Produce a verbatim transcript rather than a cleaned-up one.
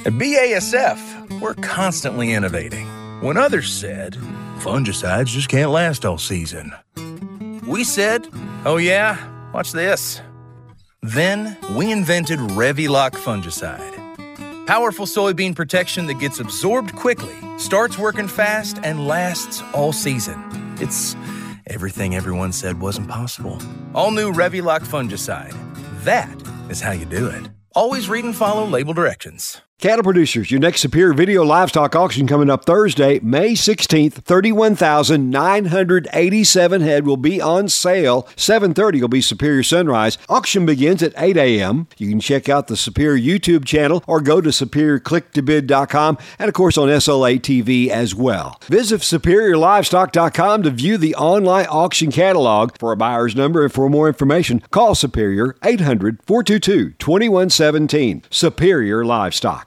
At B A S F, we're constantly innovating. When others said, fungicides just can't last all season, we said, oh yeah, watch this. Then we invented Revilock fungicide. Powerful soybean protection that gets absorbed quickly, starts working fast, and lasts all season. It's everything everyone said wasn't possible. All new Revilock fungicide. That is how you do it. Always read and follow label directions. Cattle producers, your next Superior Video Livestock Auction coming up Thursday, May sixteenth. thirty-one thousand nine hundred eighty-seven head will be on sale. seven thirty will be Superior Sunrise. Auction begins at eight a.m. You can check out the Superior YouTube channel or go to superior click to bid dot com and, of course, on S L A T V as well. Visit superior livestock dot com to view the online auction catalog. For a buyer's number and for more information, call Superior eight hundred, four two two, two one one seven. Superior Livestock.